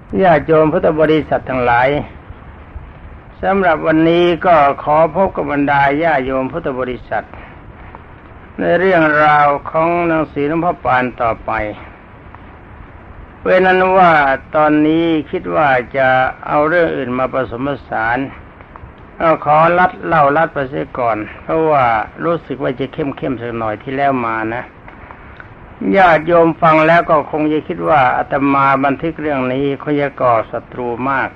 ญาติโยมพุทธบริษัททั้งหลายสำหรับวันนี้ก็ขอพบกับบรรดาญาติโยมพุทธบริษัทในเรื่องราวของหนังสือหลวงพ่อปานต่อไปเป็นนั้นว่าตอนนี้คิดว่าจะเอาเรื่องอื่นมาผสมผสานขอเล่าไปเสียก่อนเพราะว่ารู้สึกว่าจะเข้มสักหน่อยที่แล้วมานะญาติโยมฟังแล้วก็คงจะคิดว่าอาตมาบันทึกเรื่องนี้คงจะก่อศัตรูมาก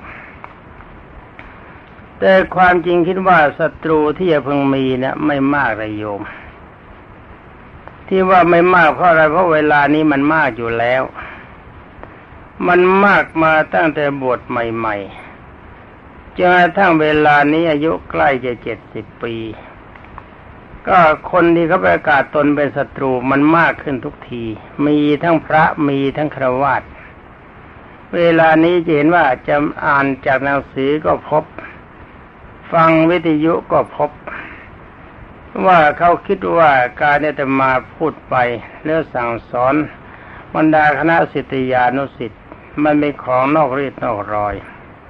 แต่ความจริงคิดว่าศัตรูที่จะพึงมีเนี่ยไม่มากเลยโยมที่ว่าไม่มากเพราะอะไรเพราะเวลานี้มันมากอยู่แล้วมันมากมาตั้งแต่บวชใหม่ๆจนกระทั่งเวลานี้อายุใกล้จะ70 ปีก็คนที่เขาประกาศตนเป็นศัตรูมันมากขึ้นทุกทีมีทั้งพระมีทั้งฆราวาสเวลานี้จะเห็นว่าจะอ่านจากหนังสือก็พบฟังวิทยุก็พบว่าเขาคิดว่าการที่จะมาพูดไปแล้วสั่งสอนบรรดาคณะศิษยานุศิษย์มันเป็นของนอกรีดนอกรอย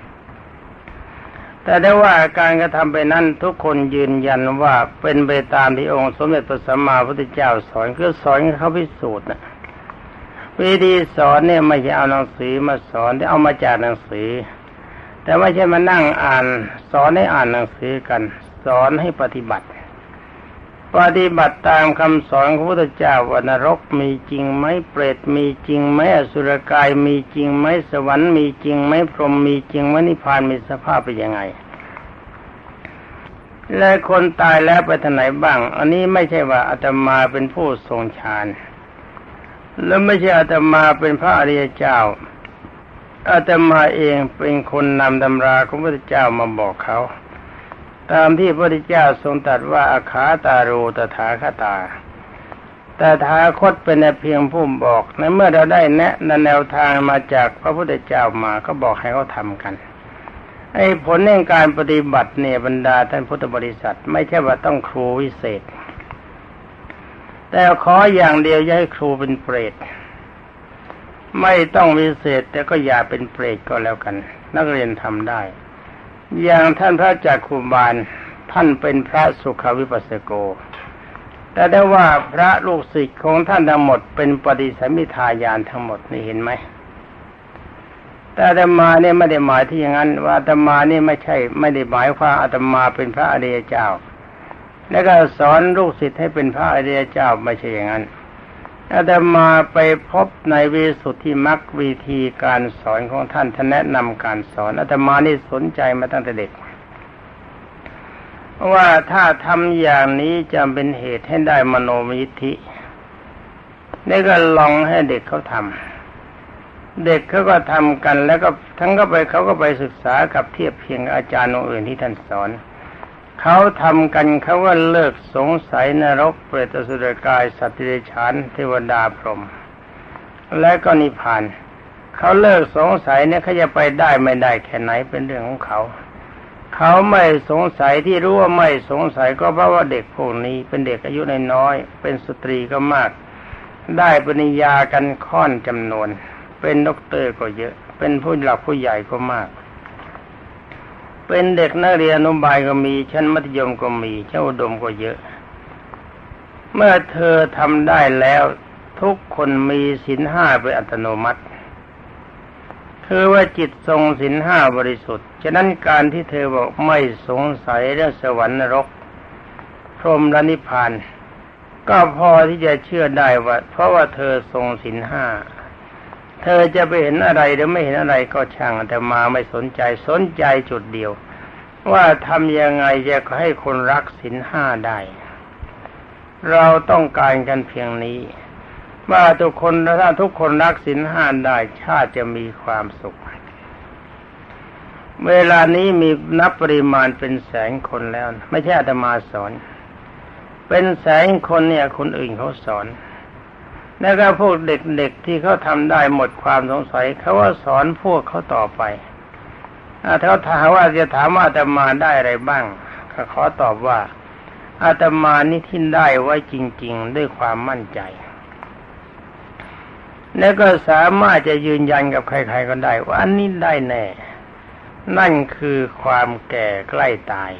แต่ได้ว่าการกระทำไปนั้นทุกคนยืนยันว่าเป็นไปตามที่องค์สมเด็จพระสัมมาสัมพุทธเจ้าสอนคือสอนให้เขาพิสูจน์นะวิธีสอนเนี่ยไม่ใช่เอาหนังสือมาสอนที่เอามาจากหนังสือแต่ไม่ใช่มานั่งอ่านสอนให้อ่านหนังสือกันสอนให้ปฏิบัติตามคำสอนของพระพุทธเจ้าว่านรกมีจริงไหมเปรตมีจริงไหมอสุรกายมีจริงไหมสวรรค์มีจริงไหมพรหมมีจริงไหมนิพพานมีสภาพเป็นยังไงและคนตายแล้วไปทางไหนบ้างอันนี้ไม่ใช่ว่าอาตมาเป็นผู้ทรงฌานและไม่ใช่อาตมาเป็นพระอริยเจ้าอาตมาเองเป็นคนนำตำราของพระพุทธเจ้ามาบอกเขาตามที่พระพุทธเจ้าทรงตรัสว่าอาคาตาโรตถาคตาแต่ถาคตเป็นเพียงผู้บอกในเมื่อเราได้แนะแนวทางมาจากพระพุทธเจ้ามาก็บอกให้เขาทำกันไอ้ผลในการปฏิบัติเนี่ยบรรดาท่านพุทธบริษัทไม่ใช่ว่าต้องครูวิเศษแต่ขออย่างเดียวอย่าให้ครูเป็นเปรตไม่ต้องวิเศษแต่ก็อย่าเป็นเปรตก็แล้วกันนักเรียนทำได้อย่างท่านพระจักขุบาลท่านเป็นพระสุขวิปัสสโกแต่ได้ว่าพระลูกศิษย์ของท่านทั้งหมดเป็นปฏิสัมภิทาญาณทั้งหมดนี่เห็นไหมแต่อาตมาเนี่ยไม่ได้หมายที่อย่างนั้นว่าอาตมานี่ไม่ได้หมายความอาตมาเป็นพระอริยเจ้าแล้วก็สอนลูกศิษย์ให้เป็นพระอริยเจ้าไม่ใช่อย่างนั้นอาตมาไปพบในวิสุทธิมรรควิธีการสอนของท่านแนะนำการสอนอาตมานี่สนใจมาตั้งแต่เด็กว่าถ้าทำอย่างนี้จะเป็นเหตุให้ได้มโนมยิทธินี่ก็ลองให้เด็กเขาทำเด็กเขาก็ทำกันแล้วก็เขาก็ไปศึกษากับเทียบเคียงอาจารย์องค์อื่นที่ท่านสอนเขาทำกันเขาว่าเลิกสงสัยนรกเปรตอสุรกายสัตว์เดรัจฉานเทวดาพรหมและก็นิพพานเขาเลิกสงสัยเนี่ยเขาจะไปได้ไม่ได้แค่ไหนเป็นเรื่องของเขาไม่สงสัยที่รู้ว่าไม่สงสัยก็เพราะว่าเด็กพวกนี้เป็นเด็กอายุน้อยๆเป็นสตรีก็มากได้ปริญญากันค่อนจำนวนเป็นด็อกเตอร์ก็เยอะเป็นผู้หลักผู้ใหญ่ก็มากเป็นเด็กนักเรียนอนุบาลก็มีชั้นมัธยมก็มีชั้นอุดมก็เยอะเมื่อเธอทำได้แล้วทุกคนมีศีลห้าเป็นอัตโนมัติคือว่าจิตทรงศีลห้าบริสุทธิ์ฉะนั้นการที่เธอบอกไม่สงสัยเรื่องสวรรค์นรกพรหมและนิพพานก็พอที่จะเชื่อได้ว่าเพราะว่าเธอทรงศีลห้าเธอจะไปเห็นอะไรหรือไม่เห็นอะไรก็ช่างแต่มาไม่สนใจจุดเดียวว่าทำยังไงจะให้คนรักศีลห้าได้เราต้องการกันเพียงนี้ว่าทุกคนถ้าทุกคนรักศีลห้าได้ชาติจะมีความสุขเวลานี้มีนับปริมาณเป็นแสนคนแล้วไม่ใช่อาตมาสอนเป็นแสนคนเนี่ยคนอื่นเขาสอนแล้วก็พวกเด็กๆที่เขาทำได้หมดความสงสัยเขาว่าสอนพวกเขาต่อไปถ้าถามว่าจะถามว่าอาตมาได้อะไรบ้างก็ขอตอบว่าอาตมานี่ที่ได้ไว้จริงๆด้วยความมั่นใจแล้วก็สามารถจะยืนยันกับใครๆก็ได้ว่าอันนี้ได้แน่นั่นคือความแก่ใกล้ตาย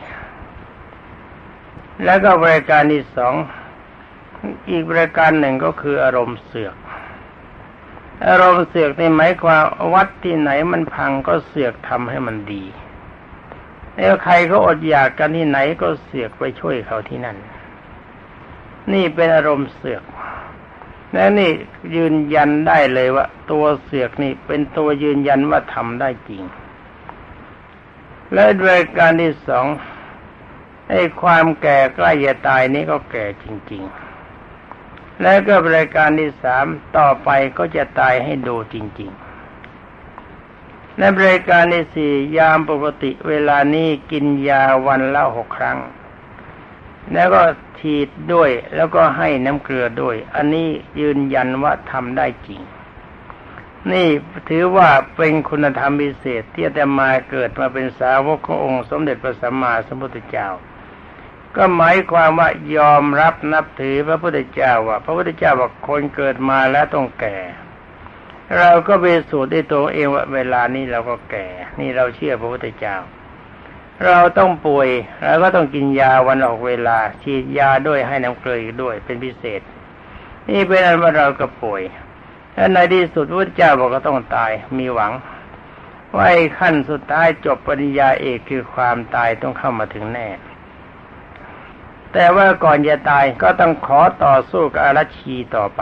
แล้วก็บริการที่สองอีกบริการหนึ่งก็คืออารมณ์เสื่อมอารมณ์เสื่อมในหมายความวัดที่ไหนมันพังก็เสื่อมทำให้มันดีแล้วใครก็อดอยากกันที่ไหนก็เสื่อมไปช่วยเขาที่นั่นนี่เป็นอารมณ์เสื่อมและนี่ยืนยันได้เลยว่าตัวเสื่อมนี่เป็นตัวยืนยันว่าทำได้จริงและบริการที่สองไอ้ความแก่ใกล้จะตายนี้ก็แก่จริงๆแล้วก็บริการที่สามต่อไปก็จะตายให้ดูจริงๆและบริการที่สี่ยามปกติเวลานี้กินยาวันละ6 ครั้งแล้วก็ฉีดด้วยแล้วก็ให้น้ำเกลือด้วยอันนี้ยืนยันว่าทำได้จริงนี่ถือว่าเป็นคุณธรรมพิเศษที่อาตมาเกิดมาเป็นสาวกขององค์สมเด็จพระสัมมาสัมพุทธเจ้าก็หมายความว่ายอมรับนับถือพระพุทธเจ้าว่าพระพุทธเจ้าบอกคนเกิดมาแล้วต้องแก่เราก็ไปสูตรด้วยตัวเองว่าเวลานี้เราก็แก่นี่เราเชื่อพระพุทธเจ้าเราต้องป่วยเราก็ต้องกินยาวันละ6 เวลาฉีดยาด้วยให้น้ำเกลืออีกด้วยเป็นพิเศษนี่เป็นอันว่าเราก็ป่วยและในที่สุดพระพุทธเจ้าบอกก็ต้องตายมีหวังว่าขั้นสุดท้ายจบปริญญาเอกคือความตายต้องเข้ามาถึงแน่แต่ว่าก่อนจะตายก็ต้องขอต่อสู้กับอารัชชีต่อไป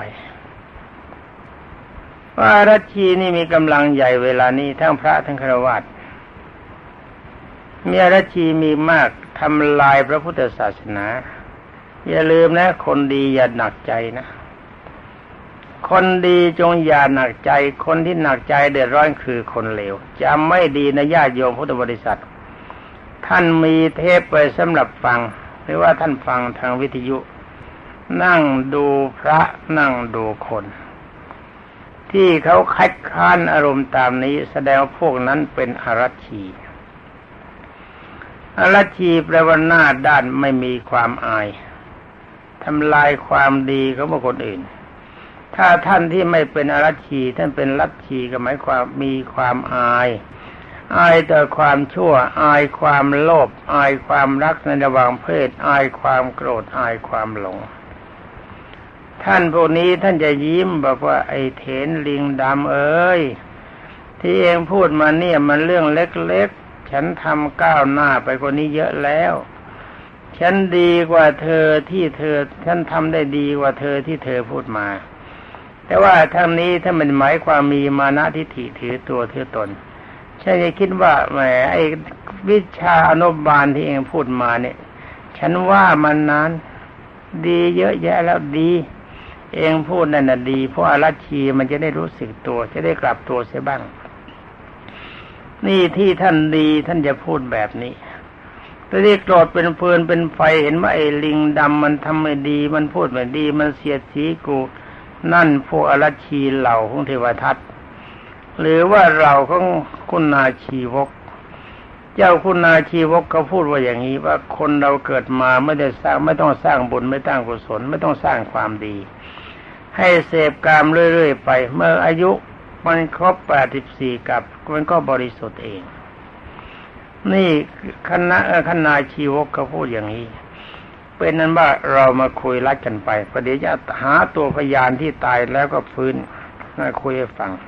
ว่าอารัชชีนี่มีกำลังใหญ่เวลานี้ทั้งพระทั้งฆราวาสมีอารัชชีมีมากทำลายพระพุทธศาสนาอย่าลืมนะคนดีอย่าหนักใจนะคนดีจงอย่าหนักใจคนที่หนักใจเดือดร้อนคือคนเลวจำไม่ดีนะญาติโยมพุทธบริษัทท่านมีเทปไปสำหรับฟังหรือว่าท่านฟังทางวิทยุนั่งดูพระนั่งดูคนที่เขาคัดค้านอารมณ์ตามนี้แสดงว่าพวกนั้นเป็นอารัชชีอารัชชีแปลว่าหน้าด้านไม่มีความอายทำลายความดีของบุคคลอื่นถ้าท่านที่ไม่เป็นอารัชชีท่านเป็นลัทธิก็หมายความมีความอายต่อความชั่วอายความโลภอายความรักในระหว่างเพศอายความโกรธอายความหลงท่านพวกนี้ท่านจะยิ้มบอกว่าไอ้เถรลิงดำเอ้ยที่เองพูดมาเนี่ยมันเรื่องเล็กๆฉันทำก้าวหน้าไปกว่านี้เยอะแล้วฉันดีกว่าเธอที่ฉันทำได้ดีกว่าเธอที่เธอพูดมาแต่ว่าทางนี้ถ้ามันหมายความมีมานะทิฏฐิถือตัวถือตนใช่จะคิดว่าแหมไอ้วิชาอนุบาลที่เองพูดมาเนี่ยฉันว่ามันนั้นดีเยอะแยะแล้วดีเองพูดนั่นน่ะดีเพราะอารัชชีมันจะได้รู้สึกตัวจะได้กลับตัวเสียบ้างนี่ที่ท่านดีท่านจะพูดแบบนี้แต่ที่โกรธเป็นฟืนเป็นไฟเห็นว่าไอ้ลิงดำมันทำไม่ดีมันพูดไม่ดีมันเสียดสีกูนั่นพวกอารัชชีเหล่าของเทวทัตหรือว่าเราของคุณนาชีวกเจ้าคุณนาชีวกเขาพูดว่าอย่างนี้ว่าคนเราเกิดมาไม่ต้องสร้างบุญไม่ตั้งกุศลไม่ต้องสร้างความดีให้เสพกามเรื่อยๆไปเมื่ออายุมันครบ84กับมันก็บริสุทธิ์เองนี่คณะชีวกเขาพูดอย่างนี้เป็นนั้นว่าเรามาคุยรัดกันไปประเดี๋ยวจะหาตัวพยานที่ตายแล้วก็ฟื้นมาคุยให้ฟัง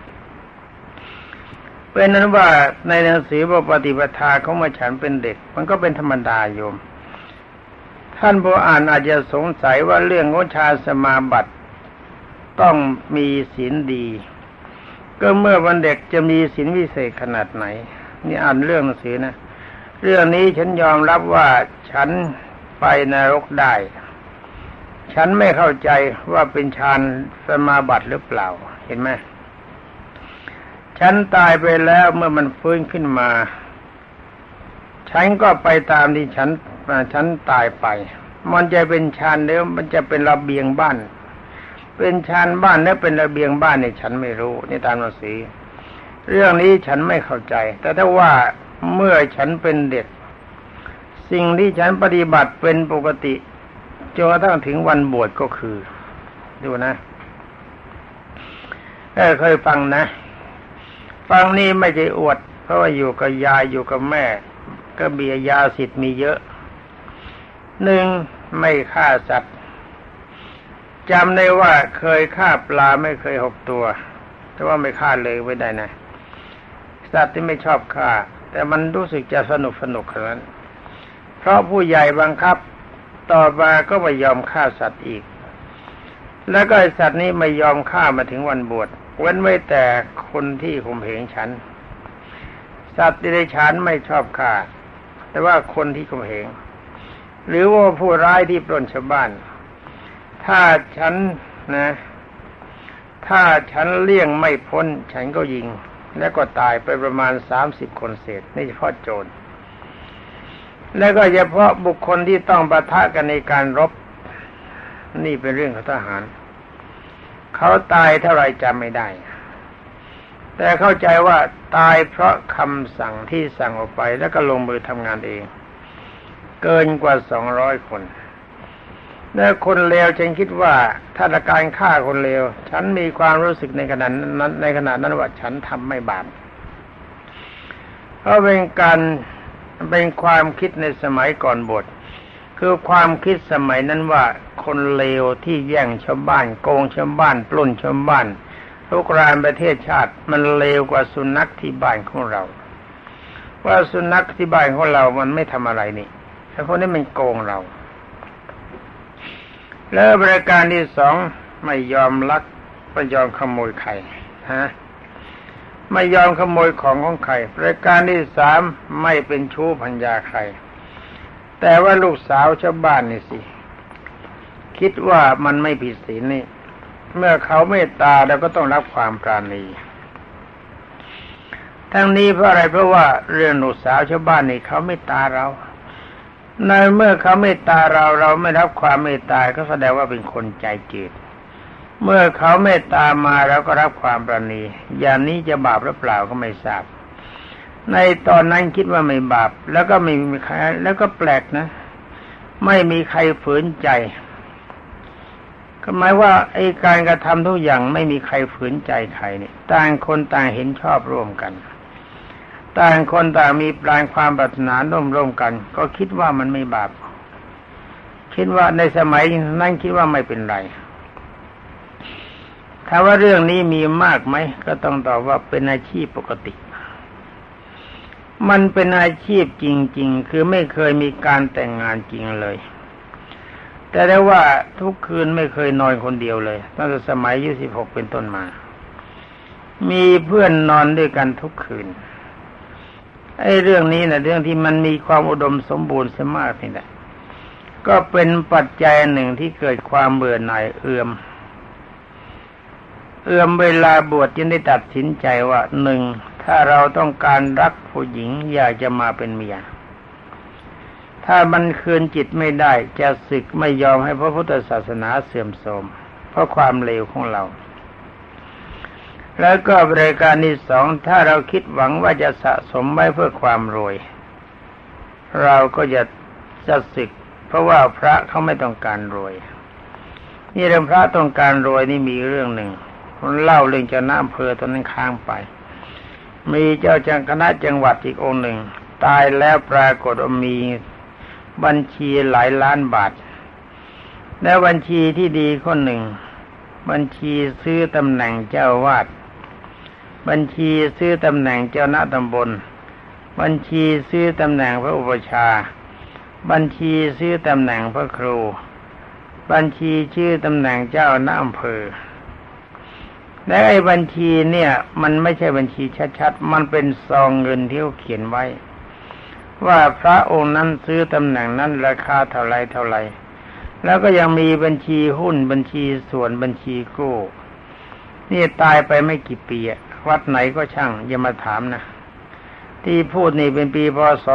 เป็นนั้นว่าในหนังสือปฏิปทาของมาฉันเป็นเด็กมันก็เป็นธรรมดาโยมท่านผู้อ่านอาจจะสงสัยว่าเรื่องของฌานสมาบัติต้องมีศีลดีก็เมื่อวันเด็กจะมีศีลวิเศษขนาดไหนนี่อ่านเรื่องหนังสือนะเรื่องนี้ฉันยอมรับว่าฉันไปนรกได้ฉันไม่เข้าใจว่าเป็นฌานสมาบัติหรือเปล่าเห็นไหมฉันตายไปแล้วเมื่อมันฟื้นขึ้นมาฉันก็ไปตามที่ฉันตายไปมันจะเป็นฌานหรือมันจะเป็นระเบียงบ้านเป็นฌานบ้านหรือเป็นระเบียงบ้านเนี่ยฉันไม่รู้นี่ตามหนังสือเรื่องนี้ฉันไม่เข้าใจแต่ถ้าว่าเมื่อฉันเป็นเด็กสิ่งที่ฉันปฏิบัติเป็นปกติจนกระทั่งถึงวันบวชก็คือดูนะเคยฟังนะฟังนี่ไม่ใช่อวดเพราะว่าอยู่กับยายอยู่กับแม่ก็เบียยาสิทธิ์มีเยอะหนึ่งไม่ฆ่าสัตว์จำได้ว่าเคยฆ่าปลาไม่เคย6 ตัวแต่ว่าไม่ฆ่าเลยไม่ได้นะสัตว์ที่ไม่ชอบฆ่าแต่มันรู้สึกจะสนุกขนาดนั้นเพราะผู้ใหญ่บังคับต่อมาก็ไม่ยอมฆ่าสัตว์อีกแล้วก็สัตว์นี้ไม่ยอมฆ่ามาถึงวันบวชเว้นไว้แต่คนที่ข่มเหงฉันสัตว์ที่ได้ฉันไม่ชอบฆ่าแต่ว่าคนที่ข่มเหงหรือว่าผู้ร้ายที่ปล้นชาวบ้านถ้าฉันเลี่ยงไม่พ้นฉันก็ยิงแล้วก็ตายไปประมาณ30 คนเศษนี่เฉพาะโจรแล้วก็เฉพาะบุคคลที่ต้องปะทะกันในการรบนี่เป็นเรื่องของทหารเขาตายเท่าไรจำไม่ได้แต่เข้าใจว่าตายเพราะคำสั่งที่สั่งออกไปแล้วก็ลงมือทำงานเองเกินกว่า200 คนและคนเลวฉันคิดว่าถ้าการฆ่าคนเลวฉันมีความรู้สึกในขณะนั้นว่าฉันทำไม่บาปเพราะเป็นความคิดในสมัยก่อนบวชคือความคิดสมัยนั้นว่าคนเลวที่แย่งชาวบ้านโกงชาวบ้านปล้นชาวบ้านลุกรานประเทศชาติมันเลวกว่าสุนัขที่บ้านของเราว่าสุนัขที่บ้านของเรามันไม่ทำอะไรนี่แต่คนนี้มันโกงเราแล้วบริการที่2ไม่ยอมลักไม่ยอมขโมยใครไม่ยอมขโมยของใครบริการที่3ไม่เป็นชู้ภรรยาใครแต่ว่าลูกสาวชาวบ้านนี่สิคิดว่ามันไม่ผิดศีลนี่เมื่อเขาเมตตาเราก็ต้องรับความปราณีทั้งนี้เพราะอะไรเพราะว่าเรื่องลูกสาวชาวบ้านนี่เขาเมตตาเราในเมื่อเขาเมตตาเราไม่รับความเมตตาก็แสดงว่าเป็นคนใจจืดเมื่อเขาเมตตามาเราก็รับความปราณีอย่างนี้จะบาปหรือเปล่าก็ไม่ทราบในตอนนั้นคิดว่าไม่บาปแล้วก็ไม่มีใครแล้วก็แปลกนะไม่มีใครฝืนใจก็หมายว่าไอ้การกระทำทุกอย่างไม่มีใครฝืนใจใครนี่ต่างคนต่างเห็นชอบร่วมกันต่างคนต่างมีปรารถนาความปรารถนาร่วมกันก็คิดว่ามันไม่บาปคิดว่าในสมัยนั้นคิดว่าไม่เป็นไรถ้าว่าเรื่องนี้มีมากไหมก็ต้องตอบว่าเป็นอาชีพปกติมันเป็นอาชีพจริงๆคือไม่เคยมีการแต่งงานจริงเลยแต่ได้ว่าทุกคืนไม่เคยนอนคนเดียวเลยตั้งแต่สมัยอายุ16เป็นต้นมามีเพื่อนนอนด้วยกันทุกคืนไอ้เรื่องนี้นะเรื่องที่มันมีความอุดมสมบูรณ์เสียมากนี่แหละก็เป็นปัจจัยหนึ่งที่เกิดความเบื่อหน่ายเอื่อมเวลาบวชจึงได้ตัดสินใจว่า1ถ้าเราต้องการรักผู้หญิงอยากจะมาเป็นเมียถ้ามันคืนจิตไม่ได้จะสึกไม่ยอมให้พระพุทธศาสนาเสื่อมโทรมเพราะความเลวของเราแล้วก็บริการที่2ถ้าเราคิดหวังว่าจะสะสมไว้เพื่อความรวยเราก็จะสึกเพราะว่าพระเขาไม่ต้องการรวยนี่เรื่องพระต้องการรวยนี่มีเรื่องหนึ่งคนเล่าเรื่องเจ้าหน้าอำเภอตอนนั้นค้างไปมีเจ้าคณะจังหวัดอีกองค์หนึ่งตายแล้วปรากฏว่ามีบัญชีหลายล้านบาทและบัญชีที่ดีคนหนึ่งบัญชีซื้อตำแหน่งเจ้าวาดบัญชีซื้อตำแหน่งเจ้าหน้าตำบลบัญชีซื้อตำแหน่งพระอุปัชฌาย์บัญชีซื้อตำแหน่งพระครูบัญชีชื่อตำแหน่งเจ้าหน้าอำเภอและไอ้บัญชีเนี่ยมันไม่ใช่บัญชีชัดๆมันเป็นซองเงินที่เขาเขียนไว้ว่าพระองค์นั้นซื้อตำแหน่งนั้นราคาเท่าไรแล้วก็ยังมีบัญชีหุ้นบัญชีส่วนบัญชีกู้นี่ตายไปไม่กี่ปีวัดไหนก็ช่างอย่ามาถามนะที่พูดนี่เป็นปีพ.ศ.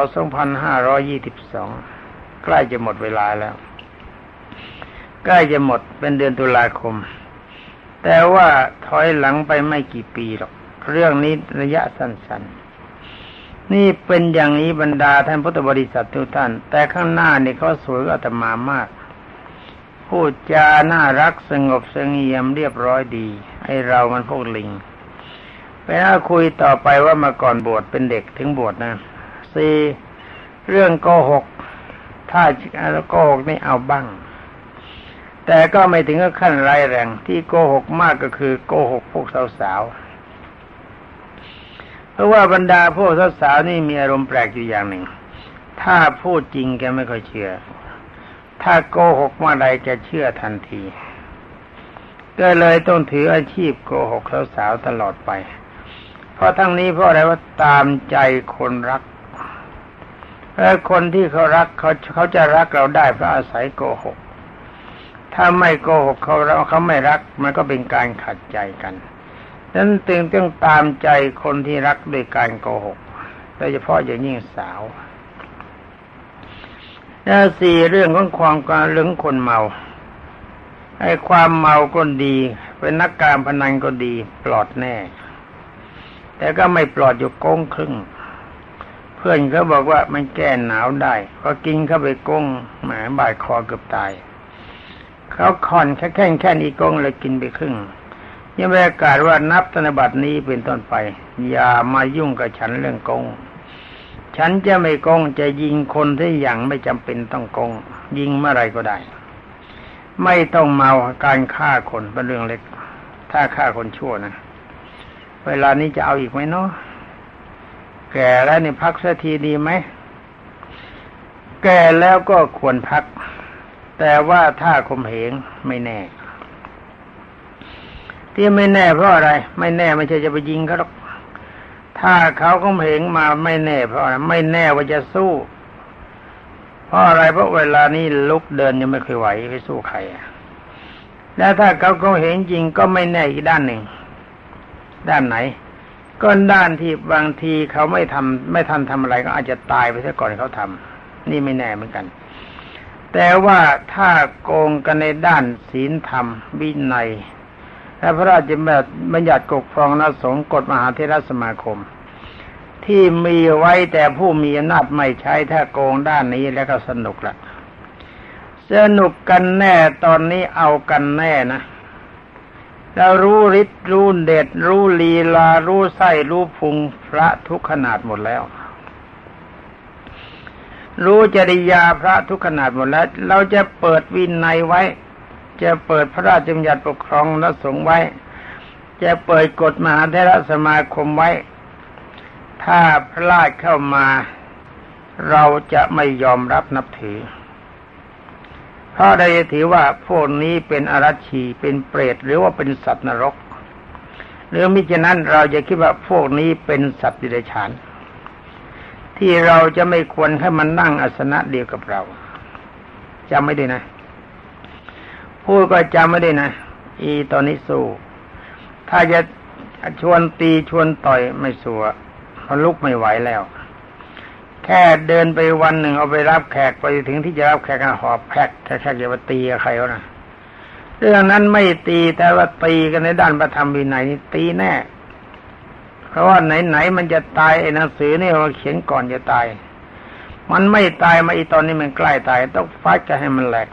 2522ใกล้จะหมดเวลาแล้วใกล้จะหมดเป็นเดือนตุลาคมแต่ว่าถอยหลังไปไม่กี่ปีหรอกเรื่องนี้ระยะสั้นๆนี่เป็นอย่างนี้บรรดาท่านพุทธบริษัททุกท่านแต่ข้างหน้านี่เขาสวยอาตมามากพูดจาน่ารักสงบเสงี่ยมเรียบร้อยดีไอเรามันพวกลิงไปน่าคุยต่อไปว่ามาก่อนบวชเป็นเด็กถึงบวชนะ4เรื่องโกหกถ้าโกหกไม่เอาบ้างแต่ก็ไม่ถึงกับขั้นร้ายแรงที่โกหกมากก็คือโกหกพวกสาวๆเพราะว่าบรรดาพวกสาวๆนี่มีอารมณ์แปลกอยู่อย่างหนึ่งถ้าพูดจริงแกไม่ค่อยเชื่อถ้าโกหกเมื่อใดจะเชื่อทันทีก็เลยต้องถืออาชีพโกหกสาวๆตลอดไปเพราะทั้งนี้เพราะอะไรว่าตามใจคนรักและคนที่เขารักเขาจะรักเราได้เพราะอาศัยโกหกถ้าไม่โกหกเขาไม่รักมันก็เป็นการขัดใจกันดังนั้นจึงต้องตามใจคนที่รักด้วยการโกหกโดยเฉพาะอย่างยิ่งสาวและ4เรื่องของความการเรื่องคนเมาไอ้ความเมาก็ดีเป็นนักการพนันก็ดีปลอดแน่แต่ก็ไม่ปลอดอยู่โก้งครึ่งเพื่อนเขาบอกว่ามันแก้หนาวได้พอกินเข้าไปโก้งแหมบ่ายคอเกือบตายเขาค่อนแค่อีกโก้งเลยกินไปครึ่งยังประกาศว่านับธนบัตรนี้เป็นต้นไปอย่ามายุ่งกับฉันเรื่องโก้งฉันจะไม่โกงจะยิงคนที่อย่างไม่จำเป็นต้องโกงยิงเมื่อไรก็ได้ไม่ต้องเมาการฆ่าคนเป็นเรื่องเล็กถ้าฆ่าคนชั่วนะเวลานี้จะเอาอีกไหมเนาะแก่แล้วนี่พักสักทีดีไหมแก่แล้วก็ควรพักแต่ว่าถ้าข่มเหงไม่แน่ที่ไม่แน่เพราะอะไรไม่แน่ไม่ใช่จะไปยิงเขาหรอกถ้าเขาข่มเหงมาไม่แน่เพราะอะไรไม่แน่ว่าจะสู้เพราะอะไรเพราะเวลานี้ลุกเดินยังไม่เคยไหวไปสู้ใครแล้วถ้าเขาข่มเหงจริงก็ไม่แน่อีกด้านหนึ่งด้านไหนก็ด้านที่บางทีเขาไม่ทันทำอะไรก็อาจจะตายไปซะก่อนเขาทำนี่ไม่แน่เหมือนกันแต่ว่าถ้าโกงกันในด้านศีลธรรมวินัยและพระราชบัญญัติปกครองคณะสงฆ์กฎมหาเถรสมาคมที่มีไว้แต่ผู้มีอำนาจไม่ใช้ถ้าโกงด้านนี้แล้วก็สนุกละสนุกกันแน่ตอนนี้เอากันแน่นะเรารู้ฤทธิ์รู้เดชรู้ลีลารู้ไส้รู้พุงพระทุกขนาดหมดแล้วรู้จริยาพระทุกขนาดหมดแล้วเราจะเปิดวินัยไว้จะเปิดพระราชบัญญัติปกครองคณะสงฆ์ไว้จะเปิดกฎมหาเถรสมาคมไว้ถ้าพลาดเข้ามาเราจะไม่ยอมรับนับถือเพราะใดถือว่าพวกนี้เป็นอรัชชีเป็นเปรตหรือว่าเป็นสัตว์นรกหรือมิฉะนั้นเราจะคิดว่าพวกนี้เป็นสัตว์เดรัจฉานที่เราจะไม่ควรให้มันนั่งอาสนะเดียวกับเราจำไม่ได้นะพูดก็จำไม่ได้นะตอนนี้สู้ถ้าจะชวนตีชวนต่อยไม่สู้เพราะลุกไม่ไหวแล้วแค่เดินไปวันหนึ่งเอาไปรับแขกไปถึงที่จะรับแขกหอบแพ็คแค่จะมาตีกับใครวะนะเรื่องนั้นไม่ตีแต่ว่าตีกันในด้านพระธรรมวินัยนี่ตีแน่เพราะว่าไหนมันจะตายไอ้หนังสือนี่เราเขียนก่อนจะตายมันไม่ตายมาตอนนี้มันใกล้ตายต้องฟัดกันให้มันแหลก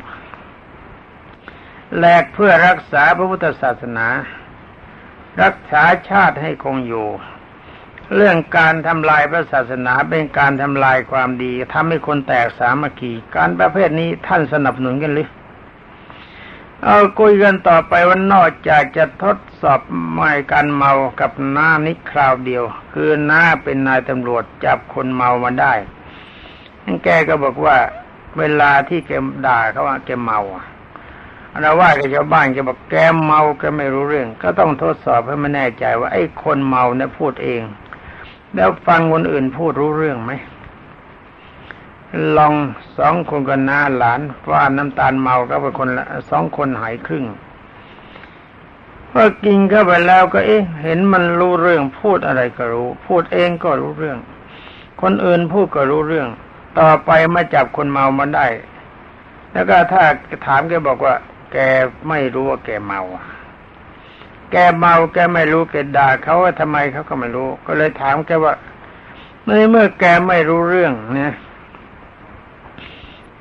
เพื่อรักษาพระพุทธศาสนารักษาชาติให้คงอยู่เรื่องการทำลายพระศาสนาเป็นการทำลายความดีทำให้คนแตกสามัคคีการประเภทนี้ท่านสนับสนุนกันหรือเอาคุยกันต่อไปว่านอกจากจะทดสอบไม่การเมากับน้านิดคราวเดียวคือน้าเป็นนายตำรวจจับคนเมามาได้แกก็บอกว่าเวลาที่แกด่าเขาว่าแกเมาเราว่ากับชาวบ้านแกบอกแกเมาแกไม่รู้เรื่องก็ต้องทดสอบให้มันแน่ใจว่าไอ้คนเมาเนี่ยพูดเองแล้วฟังคนอื่นพูดรู้เรื่องไหมลอง2 คนกับน้าหลานว่าน้ำตาลเมาก็เป็นคนละ2 คนหายครึ่งพอกินเข้าไปแล้วก็เห็นมันรู้เรื่องพูดอะไรก็รู้พูดเองก็รู้เรื่องคนอื่นพูดก็รู้เรื่องต่อไปมาจับคนเมามาได้แล้วก็ถ้าถามแกบอกว่าแกไม่รู้ว่าแกเมาแกไม่รู้แกด่าเขาว่าทำไมเขาก็ไม่รู้ก็เลยถามแกว่าเมื่อแกไม่รู้เรื่องเนี่ยพ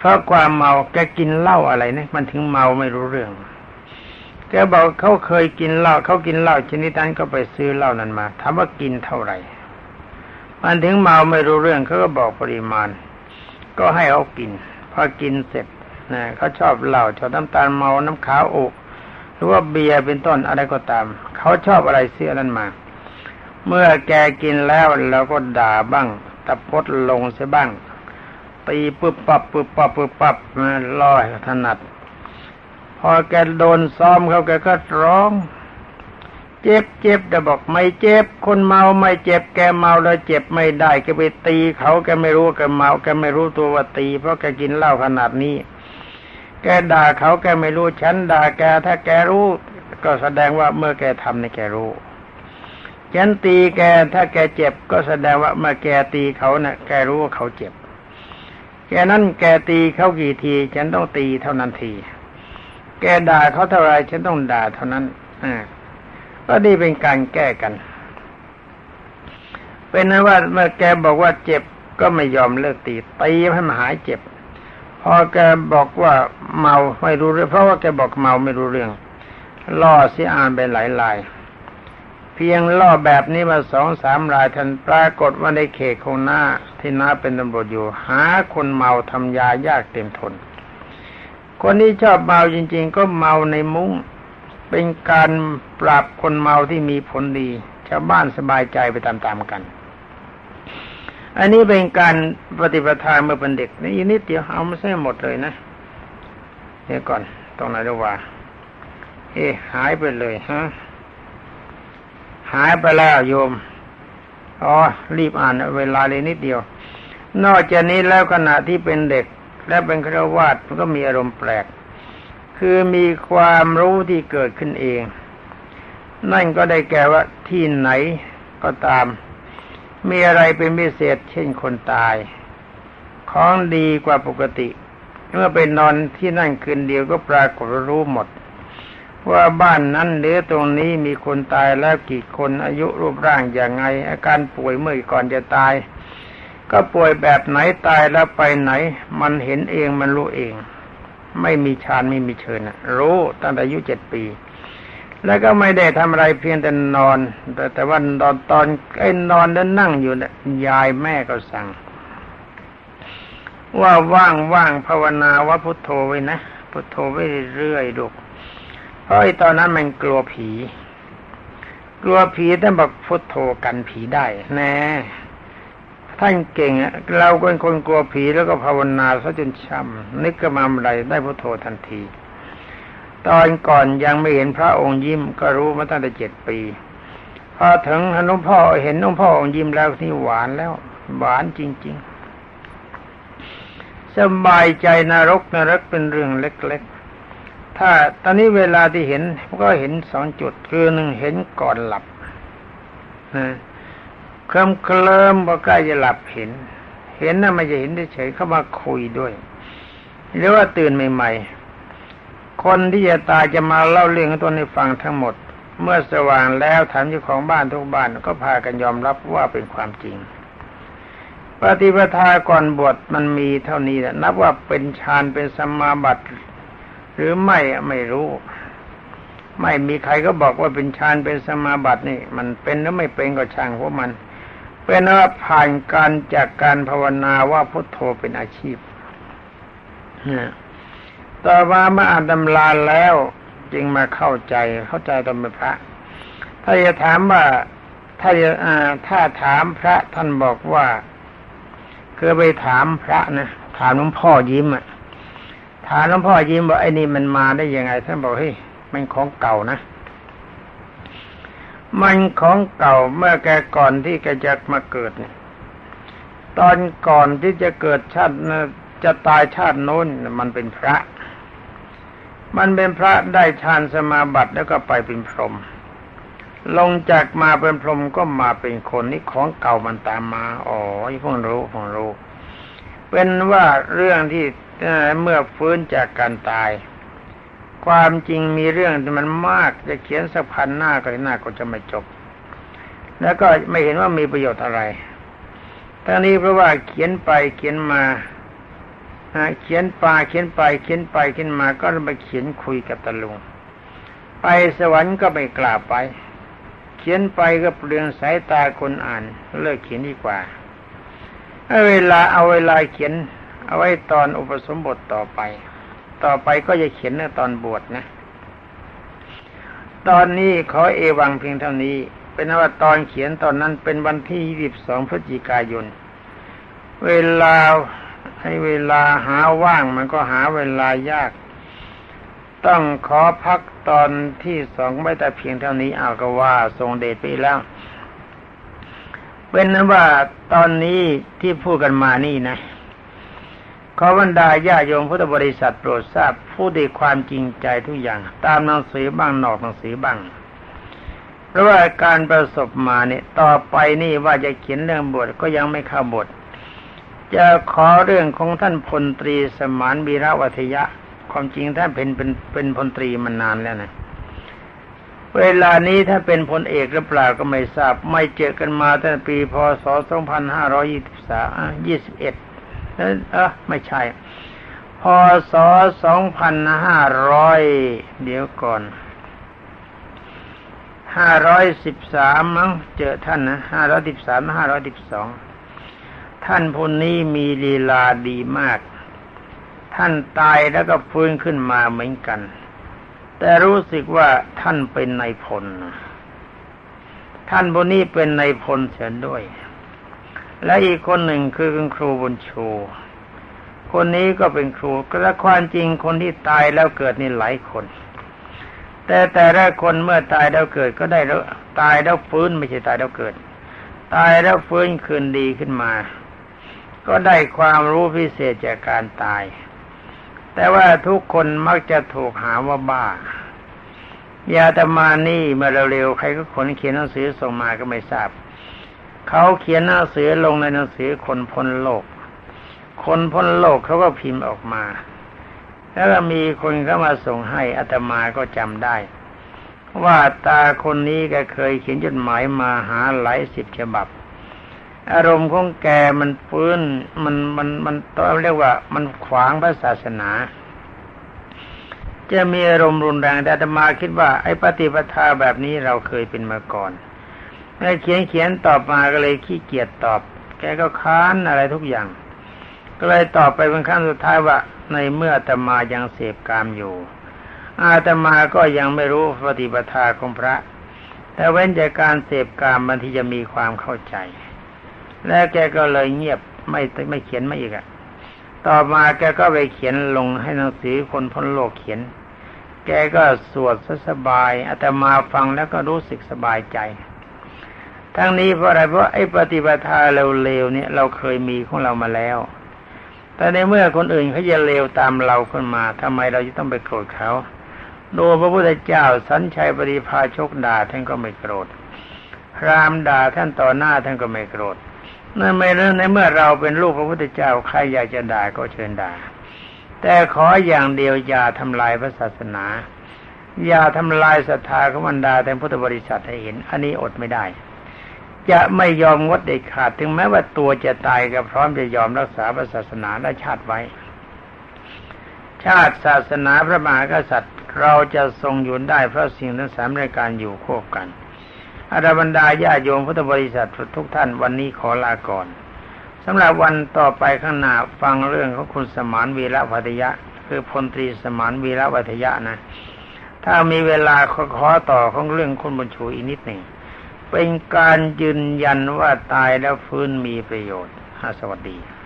ราะความเมาแกกินเหล้าอะไรเนี่ยมันถึงเมาไม่รู้เรื่องแกบอกเขาเคยกินเหล้าเขากินเหล้าชนิดนั้นก็ไปซื้อเหล้านั้นมาถามว่ากินเท่าไหร่มันถึงเมาไม่รู้เรื่องเขาก็บอกปริมาณก็ให้เขากินพอกินเสร็จนะเขาชอบเหล้าชอบน้ำตาลเมาน้ำขาวอุหรือว่าเบียร์เป็นต้นอะไรก็ตามเขาชอบอะไรเสียนั้นมาเมื่อแกกินแล้วเราก็ด่าบ้างตะพดลงเสียบ้างตีปึ๊บปับปึ๊บปับปึ๊บปับลอยถนัดพอแกโดนซ้อมเขาแกก็ร้องเจ็บเจ็บแต่บอกไม่เจ็บคนเมาไม่เจ็บแกเมาแล้วเจ็บไม่ได้แกไปตีเขาแกไม่รู้แกเมาแกไม่รู้ตัวว่าตีเพราะแกกินเหล้าขนาดนี้แกด่าเขาแกไม่รู้ฉันด่าแกถ้าแกรู้ก็แสดงว่าเมื่อแกทำเนี่ยแกรู้ฉันตีแกถ้าแกเจ็บก็แสดงว่าเมื่อแกตีเขาเนี่ยแกรู้ว่าเขาเจ็บแกนั้นแกตีเขากี่ทีฉันต้องตีเท่านั้นทีแกด่าเขาเท่าไรฉันต้องด่าเท่านั้นก็นี่เป็นการแก้กันเป็นนั้นว่าเมื่อแกบอกว่าเจ็บก็ไม่ยอมเลิกตีให้มันหายเจ็บพอแกบอกว่าเมาไม่รู้เรื่องเพราะว่าแกบอกเมาไม่รู้เรื่องล่อเสียอ่านไปหลายรายเพียงล่อแบบนี้มา2-3 รายท่านปรากฏว่าในเขตของหน้าที่น้าเป็นตำรวจอยู่หาคนเมาทำยายากเต็มทนคนที่ชอบเมาจริงๆก็เมาในมุ้งเป็นการปราบคนเมาที่มีผลดีชาวบ้านสบายใจไปตามๆกันอันนี้เป็นการปฏิปทาเมื่อเป็นเด็กนี่อีกนิดเดียวเอาไม่ใช่หมดเลยนะเดี๋ยวก่อนตรงไหนดีว่าหายไปเลยฮะหายไปแล้วโยมรีบอ่านเวลาเลยนิดเดียวนอกจากนี้แล้วขณะที่เป็นเด็กและเป็นฆราวาสมันก็มีอารมณ์แปลกคือมีความรู้ที่เกิดขึ้นเองนั่นก็ได้แก่ว่าที่ไหนก็ตามมีอะไรเป็นพิเศษเช่นคนตายของดีกว่าปกติเมื่อไปนอนที่นั่นคืนเดียวก็ปรากฏรู้หมดว่าบ้านนั้นหรือตรงนี้มีคนตายแล้วกี่คนอายุรูปร่างอย่างไงอาการป่วยเมื่อก่อนจะตายก็ป่วยแบบไหนตายแล้วไปไหนมันเห็นเองมันรู้เองไม่มีฌานไม่มีเชิญรู้ตั้งแต่อายุ7 ปีแล้วก็ไม่ได้ทำอะไรเพียงแต่นอนแต่ว่าตอนนอนแล้วนั่งอยู่เนี่ยยายแม่ก็สั่งว่าว่างภาวนาว่าพุทโธไว้นะพุทโธไว้เรื่อยๆลูกเพราะตอนนั้นมันกลัวผีท่านบอกพุทโธกันผีได้แน่ท่านเก่งเราเป็นคนกลัวผีแล้วก็ภาวนาซะจนช้ำนึกขึ้นมาอะไรได้พุทโธทันทีตอนก่อนยังไม่เห็นพระองค์ยิ้มก็รู้มาตั้งแต่7 ปีพอถึงหลวงพ่อเห็นหลวงพ่อองค์ยิ้มแล้วนี่หวานแล้วหวานจริงๆสบายใจนรกเป็นเรื่องเล็กๆถ้าตอนนี้เวลาที่เห็นก็เห็น2 จุดคือ1เห็นก่อนหลับเคลิ้มพอใกล้จะหลับเห็นน่ะไม่จะเห็นเฉยๆเข้ามาคุยด้วยหรือว่าตื่นใหม่ๆคนที่จะตายจะมาเล่าเรื่องของตนให้ฟังทั้งหมดเมื่อสว่างแล้วถามเจ้าของบ้านทุกบ้านก็พากันยอมรับว่าเป็นความจริงปฏิปทาก่อนบวชมันมีเท่านี้แหละนับว่าเป็นฌานเป็นสัมมาบัติหรือไม่รู้ไม่มีใครก็บอกว่าเป็นฌานเป็นสมาบัตินี่มันเป็นหรือไม่เป็นก็ช่างเพราะมันเป็นว่าผ่านจากการภาวนาว่าพุทโธเป็นอาชีพต่อมาเมื่ออ่านตำราแล้วจึงมาเข้าใจตอนเป็นพระถ้าจะถามว่าถ้าถามพระท่านบอกว่าคือไปถามพระนะถามหลวงพ่อยิ้มถามหลวงพ่อยิ้มว่าไอ้นี่มันมาได้ยังไงท่านบอกเฮ้ยมันของเก่านะมันของเก่าเมื่อแกก่อนที่แกจะมาเกิดเนี่ยตอนก่อนที่จะเกิดชาติจะตายชาติโน้นมันเป็นพระได้ฌานสมาบัติแล้วก็ไปเป็นพรหมลงจากมาเป็นพรหมก็มาเป็นคนนี่ของเก่ามันตามมาเพิ่งรู้เป็นว่าเรื่องที่เมื่อฟื้นจากการตายความจริงมีเรื่องที่มันมากจะเขียนสัก1,000 หน้าก็จะไม่จบแล้วก็ไม่เห็นว่ามีประโยชน์อะไรทั้งนี้เพราะว่าเขียนไปเขียนมาเขียนไปเขียนไปเขียนไปเขียนมาก็มาเขียนคุยกับตาลุงไปสวรรค์ก็ไม่กล้าไปเขียนไปก็เปลืองสายตาคนอ่านเลิกเขียนดีกว่าเอาเวลาเขียนเอาไว้ตอนอุปสมบทต่อไปก็จะเขียนในตอนบวชนะตอนนี้ขอเอวังเพียงเท่านี้เป็นว่าตอนเขียนตอนนั้นเป็นวันที่22พฤศจิกายนเวลาหาว่างมันก็หาเวลายากต้องขอพักตอนที่2ไว้แต่เพียงเท่านี้เอาก็ว่าทรงเดชไปแล้วเป็นนั้นว่าตอนนี้ที่พูดกันมานี่นะขอบรรดาญาโยมพุทธบริษัทโปรดทราบพูดด้วยความจริงใจทุกอย่างตามหนังสือบ้างนอกหนังสือบ้างเพราะว่าการประสบมาเนี่ยต่อไปนี่ว่าจะเขียนเรื่องบทก็ยังไม่เข้าบทจะขอเรื่องของท่านพลตรีสมานวีระวัฒยะความจริงท่านเป็นพลตรีมานานแล้วนะเวลานี้ถ้าเป็นพลเอกหรือเปล่าก็ไม่ทราบไม่เจอกันมาตั้งแต่ปีพ.ศ. 2521ไม่ใช่พ.ศ. 2500เดี๋ยวก่อน513มั้งเจอท่านนะ513 512ท่านผู้นี้มีลีลาดีมากท่านตายแล้วก็ฟื้นขึ้นมาเหมือนกันแต่รู้สึกว่าท่านเป็นนายพลท่านผู้นี้เป็นนายพลเสียด้วยและอีกคนหนึ่งคือคุณครูบุญชูคนนี้ก็เป็นครูแต่ความจริงคนที่ตายแล้วเกิดนี่หลายคนแต่ละคนเมื่อตายแล้วเกิดก็ได้แล้วตายแล้วฟื้นไม่ใช่ตายแล้วเกิดตายแล้วฟื้นคืนดีขึ้นมาก็ได้ความรู้พิเศษจากการตายแต่ว่าทุกคนมักจะถูกหาว่าบ้ายาตมานี่เมื่อเร็วๆใครก็คนเขียนหนังสือส่งมาก็ไม่ทราบเขาเขียนหนังสือลงในหนังสือคนพ้นโลกเขาก็พิมพ์ออกมาแล้วก็มีคนเข้ามาส่งให้อาตมาก็จำได้ว่าตาคนนี้ก็เคยเขียนจดหมายมาหาหลาย10ฉบับอารมณ์ของแกมันฟื้นมันต้องเรียกว่ามันขวางพระศาสนาจะมีอารมณ์รุนแรงแต่อาตมาคิดว่าไอ้ปฏิปทาแบบนี้เราเคยเป็นมาก่อนแล้วเขียนตอบมาก็เลยขี้เกียจตอบแกก็ค้านอะไรทุกอย่างก็เลยตอบไปเป็นครั้งสุดท้ายว่าในเมื่ออาตมายังเสพกามอยู่อาตมาก็ยังไม่รู้ปฏิปทาของพระแต่เว้นจากการเสพกามบางทีจะมีความเข้าใจแล้วแกก็เลยเงียบไม่เขียนมาอีกต่อมาแกก็ไปเขียนลงให้หนังสือคนพ้นโลกเขียนแกก็สวดสบายอาตมาฟังแล้วก็รู้สึกสบายใจทั้งนี้เพราะอะไรเพราะไอ้ปฏิปทาเร็วๆเนี่ยเราเคยมีของเรามาแล้วแต่ในเมื่อคนอื่นเขาจะเลวตามเราขึ้นมาทำไมเราจะต้องไปโกรธเขาดูพระพุทธเจ้าสัญชัยปริภาชกด่าท่านก็ไม่โกรธพราหมณ์ด่าท่านต่อหน้าท่านก็ไม่โกรธในเมื่อเราเป็นลูกพระพุทธเจ้าใครอยากจะด่าก็เชิญด่าแต่ขออย่างเดียวอย่าทำลายพระศาสนาอย่าทำลายศรัทธาของบรรดาแต่พุทธบริษัทให้เห็นอันนี้อดไม่ได้จะไม่ยอมงดเด็ดขาดถึงแม้ว่าตัวจะตายก็พร้อมจะยอมรักษาพระศาสนาและชาติไว้ชาติศาสนาพระมหากษัตริย์เราจะทรงอยู่ได้เพราะสิ่งทั้ง3รายการอยู่ควบกันอาบรรดาญาโยมพุทธบริษัททุกท่านวันนี้ขอลาก่อนสำหรับวันต่อไปข้างหน้าฟังเรื่องของคุณสมานวีระวัฒยะคือพลตรีสมานวีระวัฒยะนะถ้ามีเวลาขอต่อของเรื่องคุณบุญชูอีกนิดหนึ่งเป็นการยืนยันว่าตายแล้วฟื้นมีประโยชน์สวัสดี